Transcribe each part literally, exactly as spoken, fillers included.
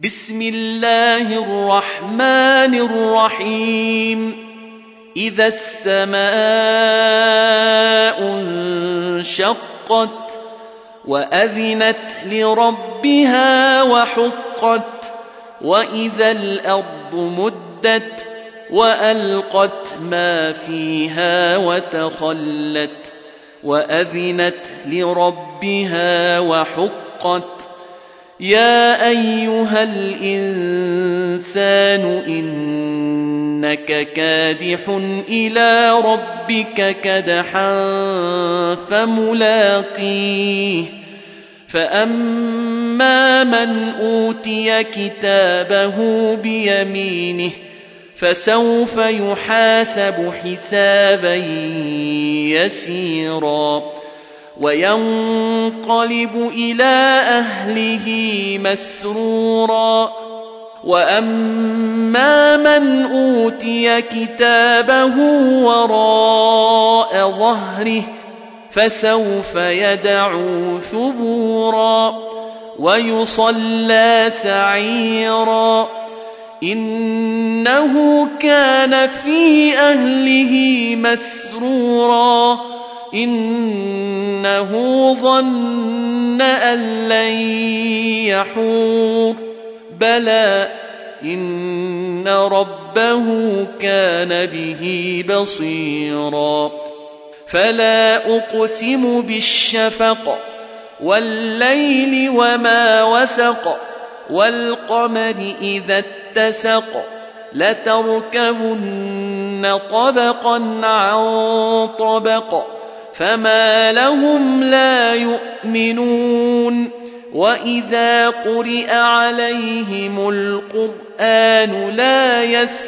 بسم الله الرحمن الرحيم إذا السماء انشقت وأذنت لربها وحقت وإذا الأرض مدت وألقت ما فيها وتخلت وأذنت لربها وحقت يا أيها الإنسان إنك كادح إلى ربك كدحا فملاقيه فأما من أوتي كتابه بيمينه فسوف يحاسب حسابا يسيرا وينقلب إلى أهله مسرورا وأما من أوتي كتابه وراء ظهره فسوف يدعو ثبورا ويصلى سعيرا إنه كان في أهله مسرورا إنه ظن أن لن يحور بلى إن ربه كان به بصيرا فلا أقسم بالشفق والليل وما وسق والقمر إذا اتسق لتركبن طبقا عن طبق فما لهم لا يؤمنون وإذا قرئ عليهم القرآن لا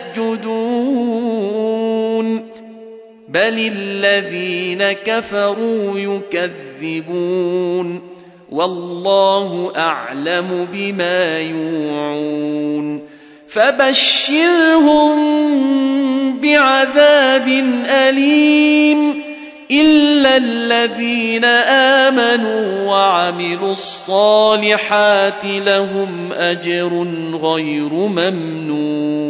يسجدون بل الذين كفروا يكذبون والله أعلم بما يوعون فبشرهم بعذاب أليم إلا الذين آمنوا وعملوا الصالحات لهم أجر غير ممنون.